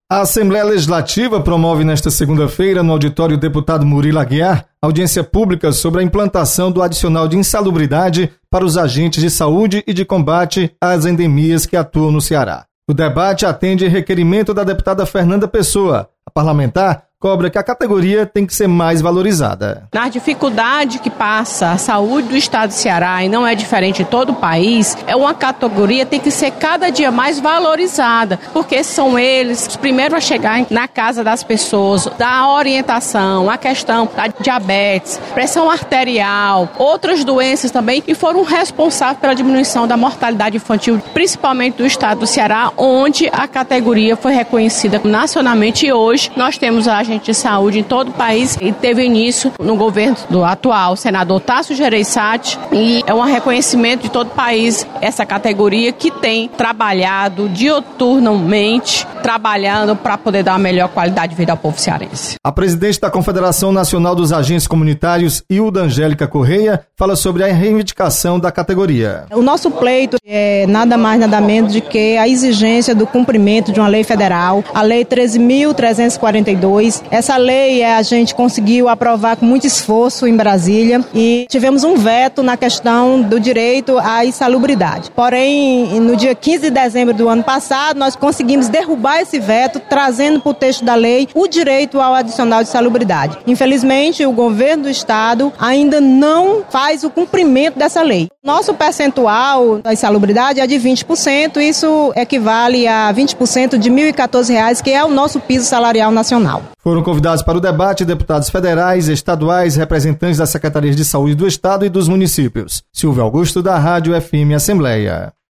A Assembleia Legislativa promove nesta segunda-feira, no auditório deputado Murilo Aguiar, audiência pública sobre a implantação do adicional de insalubridade para os agentes de saúde e de combate às endemias que atuam no Ceará. O debate atende requerimento da deputada Fernanda Pessoa. A parlamentar cobra que a categoria tem que ser mais valorizada. Na dificuldade que passa a saúde do estado do Ceará, e não é diferente em todo o país, é uma categoria que tem que ser cada dia mais valorizada, porque são eles os primeiros a chegar na casa das pessoas, da orientação, a questão da diabetes, pressão arterial, outras doenças também, e foram responsáveis pela diminuição da mortalidade infantil, principalmente do estado do Ceará, onde a categoria foi reconhecida nacionalmente, e hoje nós temos a agente de saúde em todo o país, e teve início no governo do atual senador Tasso Gereissati, e é um reconhecimento de todo o país essa categoria que tem trabalhado diuturnamente, trabalhando para poder dar uma melhor qualidade de vida ao povo cearense. A presidente da Confederação Nacional dos Agentes Comunitários, Hilda Angélica Correia, fala sobre a reivindicação da categoria. O nosso pleito é nada mais nada menos de que a exigência do cumprimento de uma lei federal, a Lei 13.342. Essa lei a gente conseguiu aprovar com muito esforço em Brasília e tivemos um veto na questão do direito à insalubridade. Porém, no dia 15 de dezembro do ano passado, nós conseguimos derrubar esse veto, trazendo para o texto da lei o direito ao adicional de insalubridade. Infelizmente, o governo do estado ainda não faz o cumprimento dessa lei. Nosso percentual da insalubridade é de 20%, isso equivale a 20% de R$ 1.014, que é o nosso piso salarial nacional. Foram convidados para o debate deputados federais, estaduais, representantes das secretarias de saúde do estado e dos municípios. Silvio Augusto, da Rádio FM Assembleia.